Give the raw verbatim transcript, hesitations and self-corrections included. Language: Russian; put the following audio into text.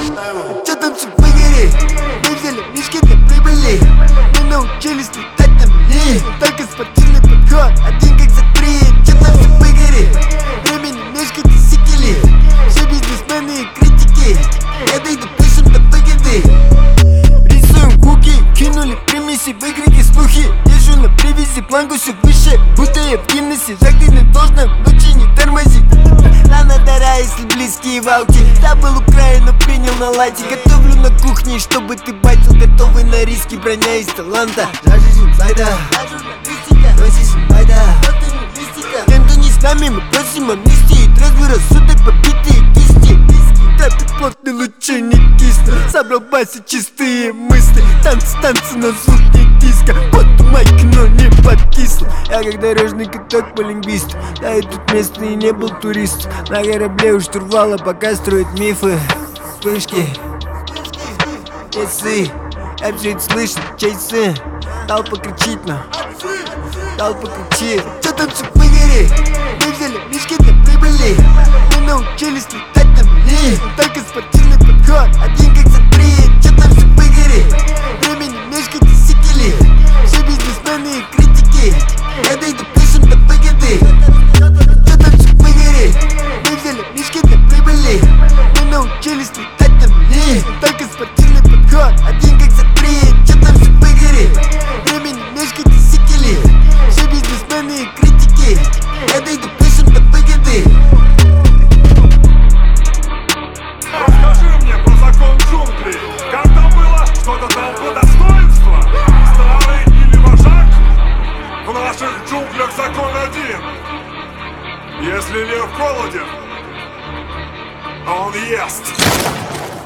Чё там все выгори? Мы взяли мешки для прибыли. Мы научились летать на мели. Только спортивный подход, один как за три. Чё там все выгори? Времени мешкать и сикели. Все бизнесмены и критики. Я дойду пишем до выгоды. Рисуем хуки, кинули примеси, выкрики, слухи. Держу на привязи, планку все выше, будто я в Гиннессе. Жахнуть не должно, ночи не тормози. Рано дара, если близкие валки. Забыл Украину, принял на лайте. Готовлю на кухне, чтобы ты батил. Готовый на риски, броня из таланта. Жаждешь инсайда, носишь инвайда. Тем, кто не с нами, мы просим амнистии. Трезвый рассудок, побитые кисти. Капит плотный, лучше не кисну. Собрал баси, чистые мысли. Танцы, танцы на звук не диска. Под майк, но не подкисло. Я как дорожный каток по лингвисту. Да, я тут местный и не был турист. На корабле у штурвала пока строят мифы. Вспышки, часы. Я все это слышу, чей сын. Толпа кричит на толпа кричит. Чё там все выгори? Мы взяли мешки для прибыли. Мы научились летать на мели. Только спортивный подход, один как за три. Чё там все выгори? Времени мешкать и сикели. Все бизнесмены и критики. Я дойду пишем до выгоды. Чё там все выгори? Мы взяли мешки для прибыли. Мы научились летать на мели. Только спортивный подход, один как за три. Чё там все выгори? Времени мешкать и сикели. Все бизнесмены и критики. Я дойду пишем до выгоды. Расскажи мне про закон джунглей. Как там было? Что-то там по достоинству? Старый или вожак? В наших джунглях закон один. Если лев голоден, он ест.